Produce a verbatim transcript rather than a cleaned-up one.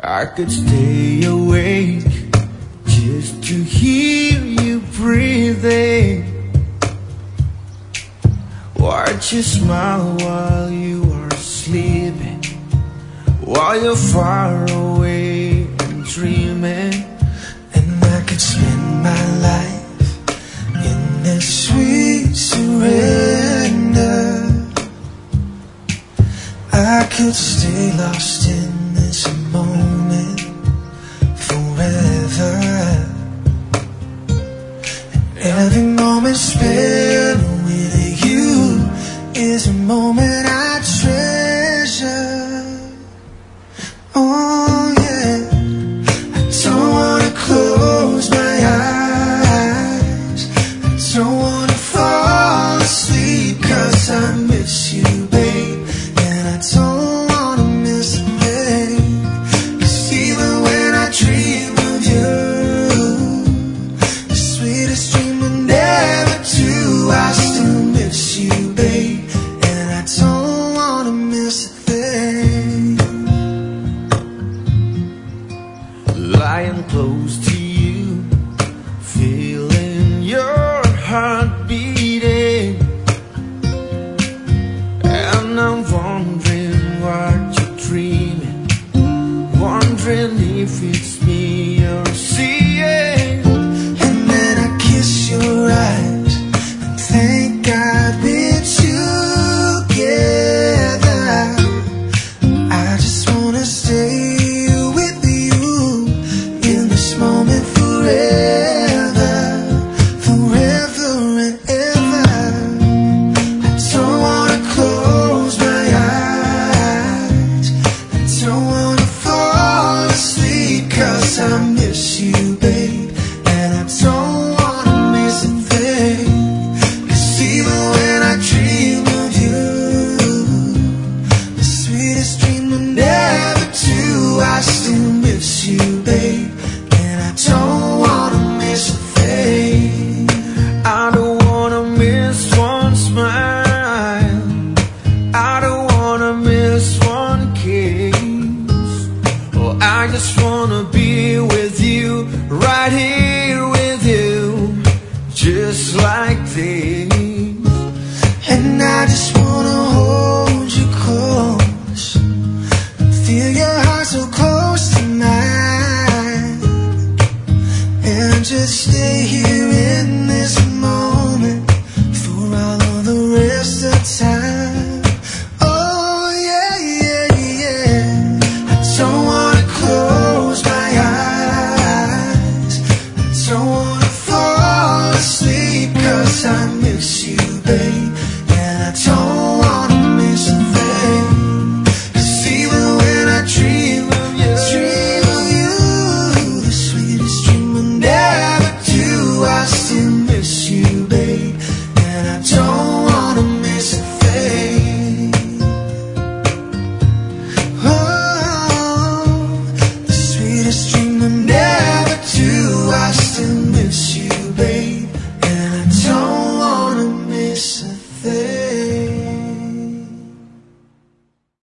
I could stay awake just to hear you breathing. Watch you smile while you are sleeping, while you're far away and dreaming. And I could spend my life in this sweet surrender. I could stay lost in this moment forever. And every moment spent with you is a moment I treasure. Oh yeah, I don't wanna close my eyes, I don't wanna fall asleep, 'cause I miss you, babe. And I don't wanna miss a thing, 'cause even when I dream of you, the sweetest dream will never do, I still miss you, babe. And I don't wanna miss a thing. Lying close to you, feeling your heart beating, and I'm wondering what you're dreaming, wondering if it's me you're seeing. And then I kiss your eyes and thank God we're together. I just wanna stay with you in this moment forever, forever and ever. I don't wanna close my eyes, I don't wanna fall asleep, 'cause I miss you, babe. And I don't wanna miss a thing, 'cause even when I dream of you, the sweetest dream will never do, I still miss you, babe. And I don't wanna miss a thing. I don't wanna miss one smile, I don't wanna miss one kiss. Oh, I just wanna be with you, right here with you, just like this. And I just wanna hold you close, feel your heart so close to mine, and just stay here in this moment for all of the rest of time. Oh yeah, yeah, yeah. I don't wanna close my eyes, I don't wanna fall asleep, 'cause I miss you, babe. And I don't wanna miss a thing, 'cause even when I dream of you, dream of you, the sweetest dream will never do, I still miss you,